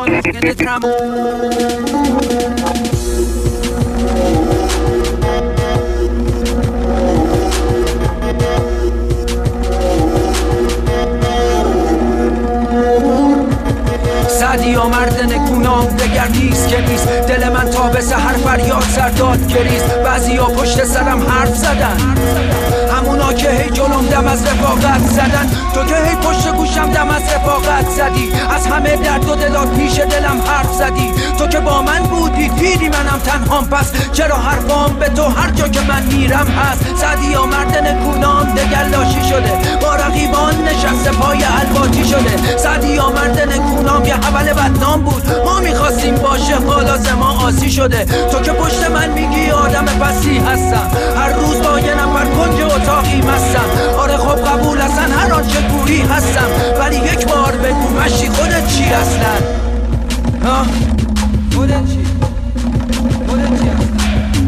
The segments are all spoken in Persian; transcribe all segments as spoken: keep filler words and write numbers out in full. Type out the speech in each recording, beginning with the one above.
on سعدی آمرد نکونام دگر نیست که نیست. دل من تا به سحر فریاد سرداد گریست. بعضی ها پشت سرم حرف زدن، همونا که هی جلوم دم از رفاقت زدن. تو که هی پشت گوشم دم از رفاقت زدی، از همه درد و دلات پیش دلم حرف زدی. تو که با من بودی دیدی منم تنهام، پس چرا حرفام به تو هر جا که من میرم هست. سعدی آمرد نکونام دگر لاشی شده، با رقیبان نشسته پای الواتی شده. سعدی آمرد نکونام یه اول بدنام بود، ما میخواستیم باشه حالا ز ما آسی شده. تو که پشت من میگی آدم پسی هستم، هر روز با یه نفر کنج اتاقی مستم. آره خب قبول هستن هر آنچه گویی هستم، ولی یک بار بگو مشتی خودت چی هستن؟ ها؟ خودت چی؟ خودت چی هستن؟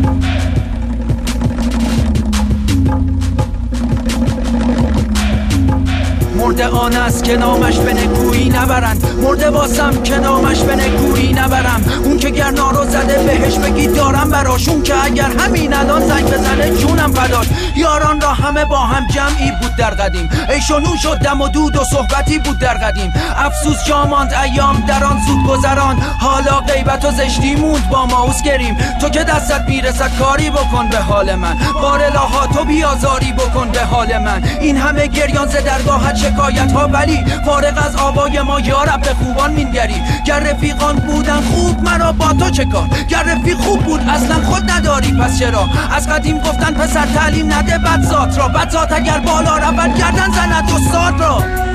مرده آن است که نامش به نکویی نبرند، مرده واسم که نامش به نکویی نبرم. اون که گر نارو زده بهش بگی دارم براش، اون که اگر همین الان زنگ بزنه جونم فداش. یاران را همه با هم جمعی بود در قدیم، عیش و نوش و دم و دود و صحبتی بود در قدیم. افسوس جا ماند ایام در آن زود گذران، حالا غیبت و زشتی موند با ما گریم. تو که دستت میرسد کاری بکن به حال من، بار الها تو بیازاری بکن به حال من. این همه گریان ز درگاهت شکایت ها، ولی فارغ از آوای ما یارب به خوبان مینگری. گر رفیقان بودن خوب مرا با تو چه کار؟ گر رفیق خوب بود اصلا خود نداری پس چرا؟ از قدیم گفتن پسر تعلیم نده بد ذات را، بد ذات اگر بالا رود گردن زند استاد را.